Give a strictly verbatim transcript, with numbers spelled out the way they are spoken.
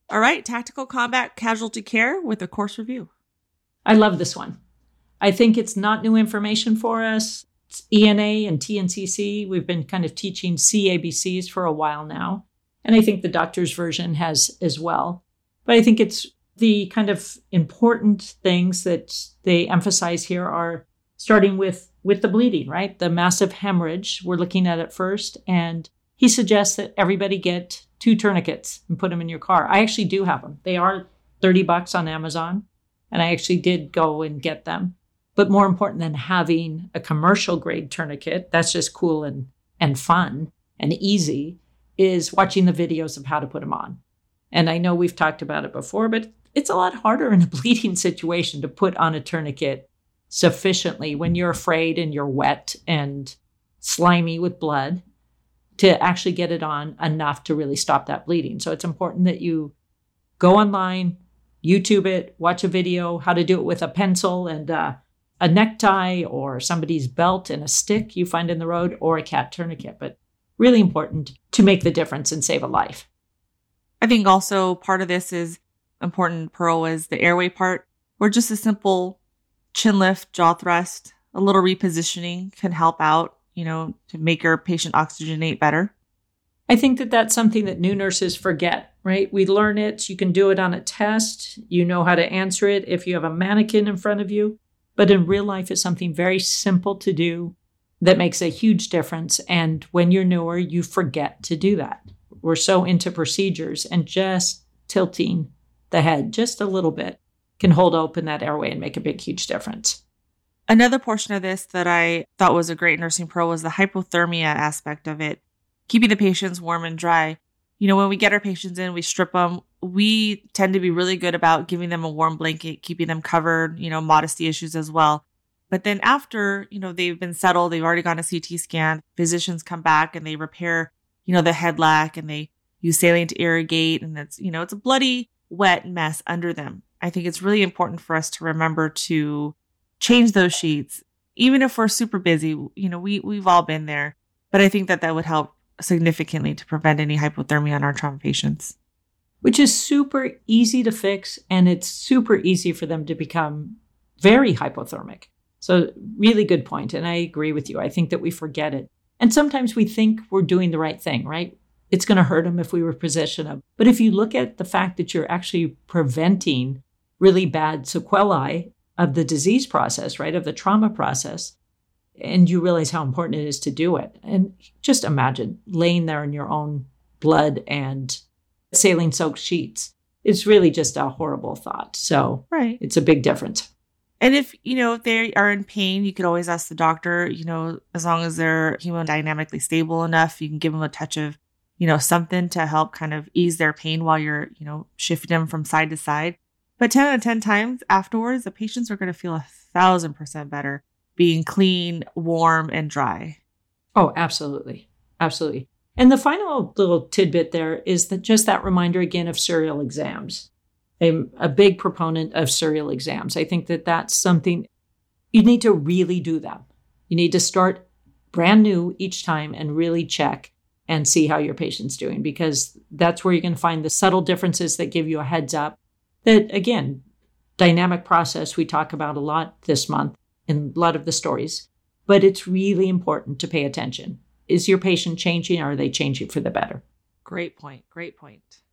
All right, Tactical Combat Casualty Care with a course review. I love this one. I think it's not new information for us. It's E N A and T N C C. We've been kind of teaching C A B Cs for a while now. And I think the doctor's version has as well. But I think it's the kind of important things that they emphasize here are starting with, with the bleeding, right? The massive hemorrhage. We're looking at it first. And he suggests that everybody get two tourniquets and put them in your car. I actually do have them. They are thirty bucks on Amazon. And I actually did go and get them. But more important than having a commercial grade tourniquet, that's just cool and, and fun and easy, is watching the videos of how to put them on. And I know we've talked about it before, but it's a lot harder in a bleeding situation to put on a tourniquet sufficiently when you're afraid and you're wet and slimy with blood to actually get it on enough to really stop that bleeding. So it's important that you go online, YouTube it, watch a video, how to do it with a pencil and uh, a necktie or somebody's belt and a stick you find in the road or a cat tourniquet. But really important to make the difference and save a life. I think also part of this is important, Pearl, is the airway part, where just a simple chin lift, jaw thrust, a little repositioning can help out, you know, to make your patient oxygenate better. I think that that's something that new nurses forget, right? We learn it. You can do it on a test. You know how to answer it if you have a mannequin in front of you. But in real life, it's something very simple to do that makes a huge difference. And when you're newer, you forget to do that. We're so into procedures, and just tilting the head just a little bit can hold open that airway and make a big, huge difference. Another portion of this that I thought was a great nursing pro was the hypothermia aspect of it, keeping the patients warm and dry. You know, when we get our patients in, we strip them. We tend to be really good about giving them a warm blanket, keeping them covered, you know, modesty issues as well. But then after, you know, they've been settled, they've already gone a C T scan, physicians come back and they repair, you know, the head lac and they use saline to irrigate. And it's, you know, it's a bloody, wet mess under them. I think it's really important for us to remember to change those sheets, even if we're super busy. You know, we, we've all been there. But I think that that would help significantly to prevent any hypothermia on our trauma patients. Which is super easy to fix, and it's super easy for them to become very hypothermic. So really good point, and I agree with you. I think that we forget it. And sometimes we think we're doing the right thing, right? It's going to hurt them if we reposition them. But if you look at the fact that you're actually preventing really bad sequelae of the disease process, right, of the trauma process, and you realize how important it is to do it. And just imagine laying there in your own blood and saline-soaked sheets. It's really just a horrible thought. So right. It's a big difference. And if, you know, if they are in pain, you could always ask the doctor, you know, as long as they're hemodynamically stable enough, you can give them a touch of, you know, something to help kind of ease their pain while you're, you know, shifting them from side to side. But ten out of ten times afterwards, the patients are going to feel a thousand percent better being clean, warm, and dry. Oh, absolutely. Absolutely. And the final little tidbit there is that just that reminder again of serial exams. I'm a big proponent of serial exams. I think that that's something you need to really do them. You need to start brand new each time and really check and see how your patient's doing, because that's where you're going to find the subtle differences that give you a heads up that, again, dynamic process we talk about a lot this month in a lot of the stories, but it's really important to pay attention. Is your patient changing, or are they changing for the better? Great point. Great point.